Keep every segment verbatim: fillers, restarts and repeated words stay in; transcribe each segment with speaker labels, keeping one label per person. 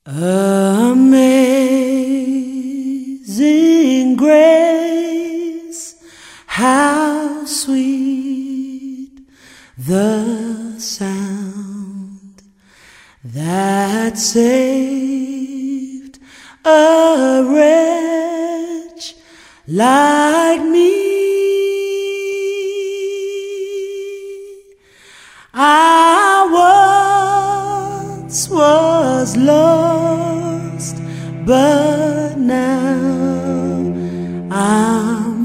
Speaker 1: Amazing grace, how sweet the sound that saved a wretch like me. I once was lost, but now I'm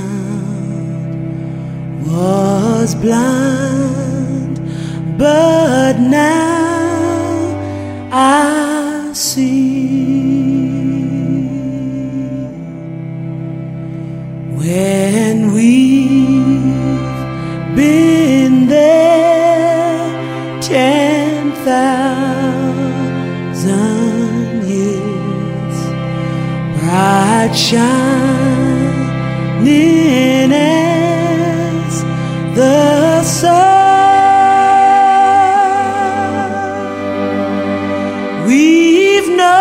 Speaker 1: found. Was blind, but now I see. When we've been there ten thousand years, bright shining as the sun, we've no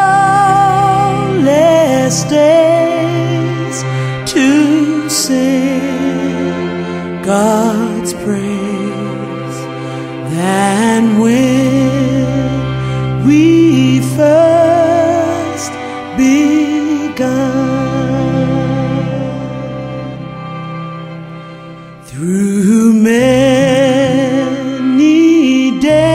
Speaker 1: less days to sing God's praise than when we first begun. Through many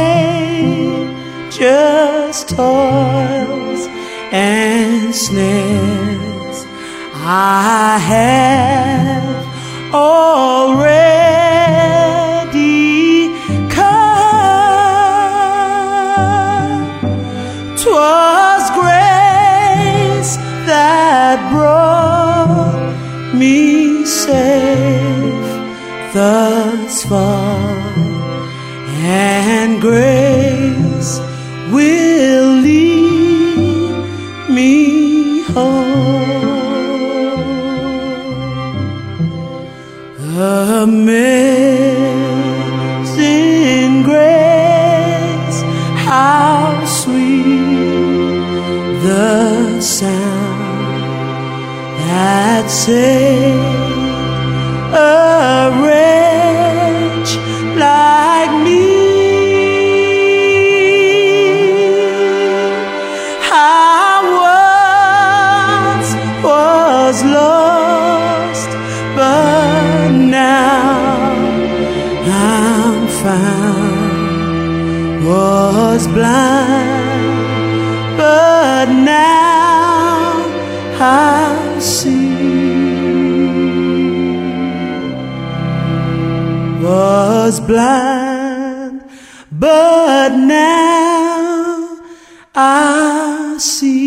Speaker 1: dangerous toils and snares, I have already come. 'Twas grace that brought me safe thus far, and grace will lead me home. Amazing grace, how sweet the sound that saved a wretch like me. I once was lost, but now I'm found. Was blind, but now I see. Was blind, but now I see.